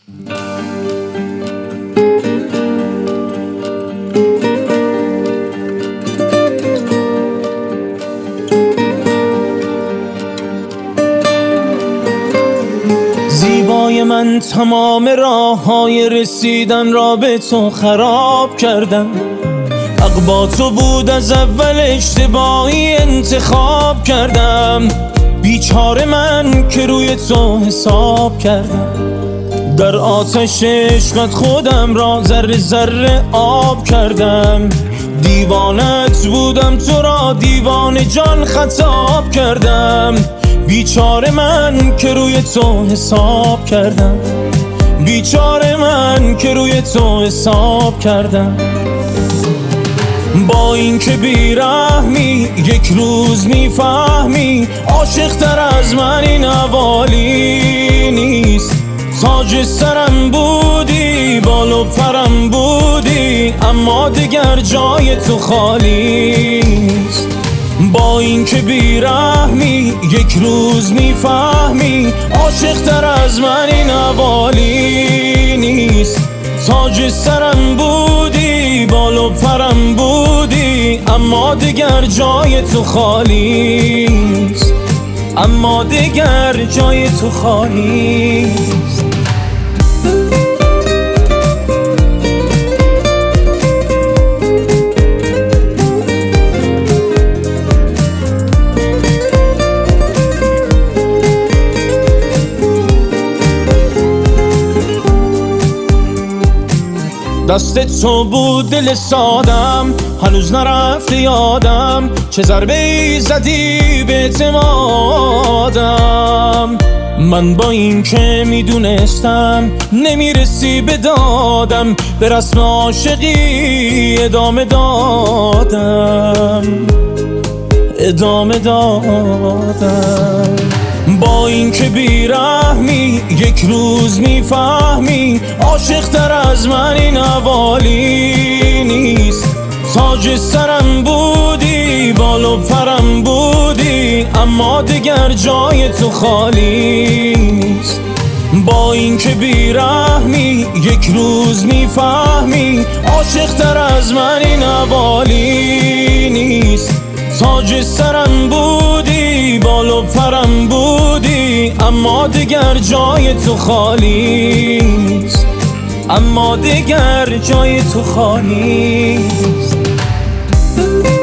زیبای من تمام راههای رسیدن را به تو خراب کردم. حق با تو بود از اول، اشتباهی انتخاب کردم. بیچاره من که روی تو حساب کردم. در آتش عشقت خودم را ذره ذره آب کردم. دیوانت بودم، تو را دیوانه جان خطاب کردم. بیچاره من که روی تو حساب کردم. بیچاره من که روی تو حساب کردم. با این که بیرحمی یک روز میفهمی، عاشق تر از من این حوالی نیست. تاج سرم بودی، بال و پرم بودی، اما دیگر جای تو خالی نیست. با این که بیرحمی یک روز میفهمی، عاشق تر از من این حوالی نیست. تاج سرم بودی، بال و پرم بودی، اما دیگر جای تو خالی نیست. اما دیگر جای تو خالی نیست. دست تو بود دل سادم، هنوز نرفته یادم. چه ضربه‌ای زدی به اعتمادم. من با این که میدونستم نمیرسی به دادم، به رسم عاشقی ادامه دادم. با این که بیرحمی یک روز میفهمی، عاشق تر از من این حوالی نیست. تاج سرم بودی، بال و پرم بودی، اما دیگر جای تو خالی نیست. با این که بیرحمی یک روز میفهمی، عاشق تر از من این حوالی نیست. تاج سرم بودی، بال و پرم بودی، اما دیگر جای تو خالی نیست. اما دیگر جای تو خالی نیست.